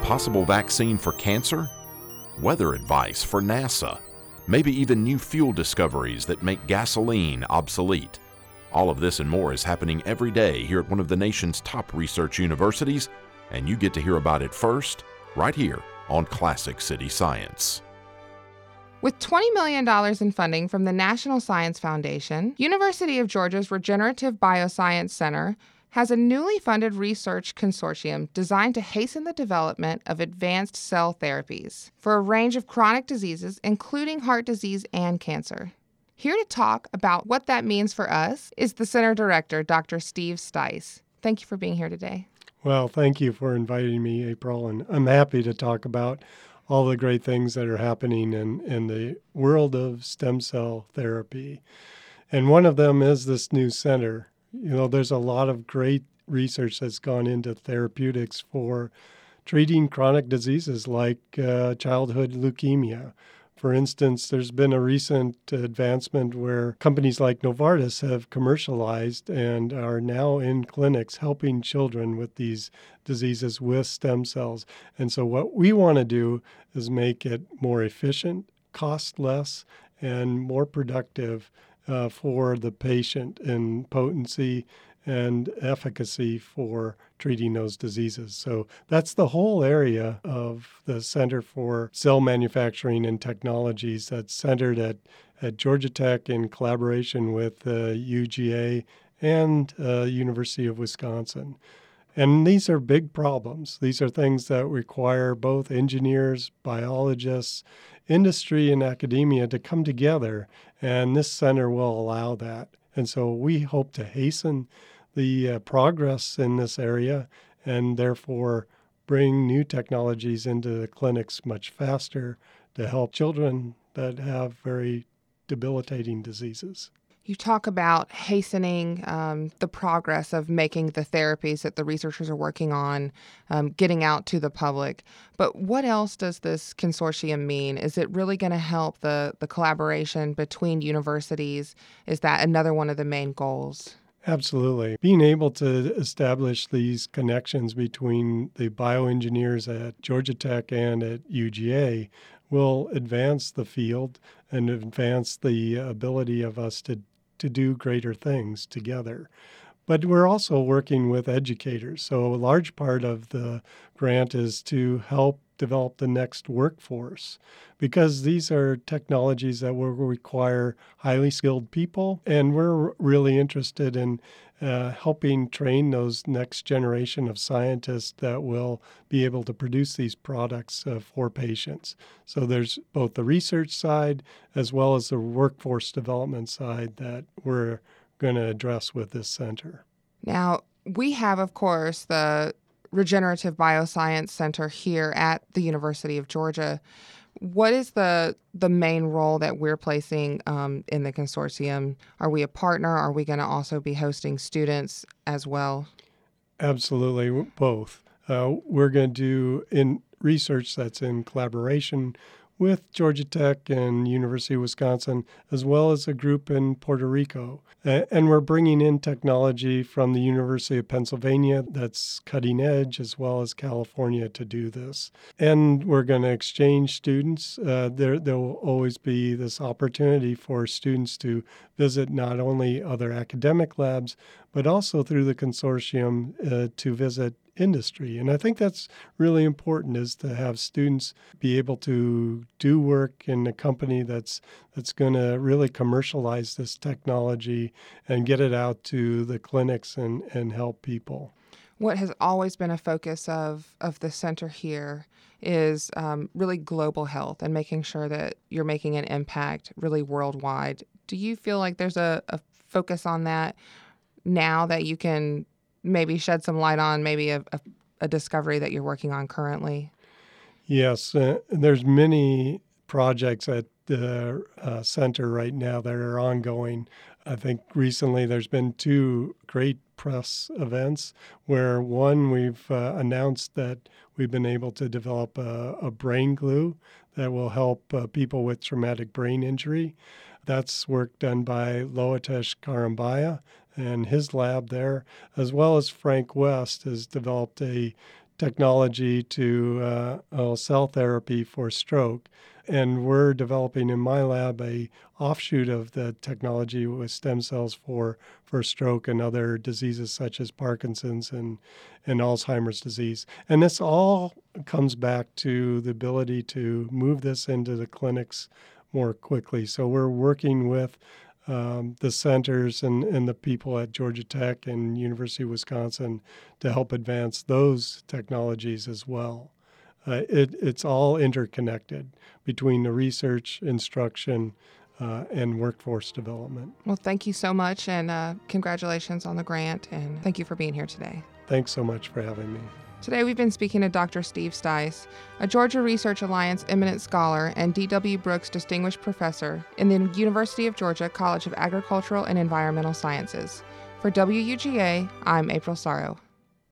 possible vaccine for cancer? Weather advice for NASA? Maybe even new fuel discoveries that make gasoline obsolete? All of this and more is happening every day here at one of the nation's top research universities, and you get to hear about it first, right here on Classic City Science. With $20 million in funding from the National Science Foundation, University of Georgia's Regenerative Bioscience Center has a newly funded research consortium designed to hasten the development of advanced cell therapies for a range of chronic diseases, including heart disease and cancer. Here to talk about what that means for us is the center director, Dr. Steve Stice. Thank you for being here today. Well, thank you for inviting me, April, and I'm happy to talk about all the great things that are happening in the world of stem cell therapy. And one of them is this new center. You know, there's a lot of great research that's gone into therapeutics for treating chronic diseases like childhood leukemia. For instance, there's been a recent advancement where companies like Novartis have commercialized and are now in clinics helping children with these diseases with stem cells. And so what we want to do is make it more efficient, cost less, and more productive for the patient in potency and efficacy for treating those diseases. So that's the whole area of the Center for Cell Manufacturing and Technologies that's centered at Georgia Tech in collaboration with UGA and University of Wisconsin. And these are big problems. These are things that require both engineers, biologists, industry, and academia to come together, and this center will allow that. And so we hope to hasten the progress in this area and therefore bring new technologies into the clinics much faster to help children that have very debilitating diseases. You talk about hastening the progress of making the therapies that the researchers are working on, getting out to the public. But what else does this consortium mean? Is it really going to help the collaboration between universities? Is that another one of the main goals? Absolutely. Being able to establish these connections between the bioengineers at Georgia Tech and at UGA will advance the field and advance the ability of us to do greater things together. But we're also working with educators. So a large part of the grant is to help develop the next workforce, because these are technologies that will require highly skilled people, and we're really interested in helping train those next generation of scientists that will be able to produce these products for patients. So there's both the research side as well as the workforce development side that we're going to address with this center. Now, we have, of course, the Regenerative Bioscience Center here at the University of Georgia. What is the main role that we're placing in the consortium? Are we a partner? Are we going to also be hosting students as well? Absolutely, both. We're going to do in research that's in collaboration with Georgia Tech and University of Wisconsin, as well as a group in Puerto Rico. And we're bringing in technology from the University of Pennsylvania that's cutting edge, as well as California, to do this. And we're going to exchange students. There will always be this opportunity for students to visit not only other academic labs, but also through the consortium to visit industry. And I think that's really important, is to have students be able to do work in a company that's going to really commercialize this technology and get it out to the clinics and help people. What has always been a focus of the center here is really global health and making sure that you're making an impact really worldwide. Do you feel like there's a focus on that now that you can maybe shed some light on maybe a discovery that you're working on currently? Yes, there's many projects at the center right now that are ongoing. I think recently there's been two great press events where one, we've announced that we've been able to develop a brain glue that will help people with traumatic brain injury. That's work done by Loitesh Karambaya and his lab there, as well as Frank West has developed a technology to cell therapy for stroke. And we're developing in my lab a offshoot of the technology with stem cells for stroke and other diseases such as Parkinson's and Alzheimer's disease. And this all comes back to the ability to move this into the clinics more quickly. So we're working with the centers and the people at Georgia Tech and University of Wisconsin to help advance those technologies as well. It's all interconnected between the research, instruction, and workforce development. Well, thank you so much, and congratulations on the grant, and thank you for being here today. Thanks so much for having me. Today we've been speaking to Dr. Steve Stice, a Georgia Research Alliance Eminent Scholar and D.W. Brooks Distinguished Professor in the University of Georgia College of Agricultural and Environmental Sciences. For WUGA, I'm April Sorrow.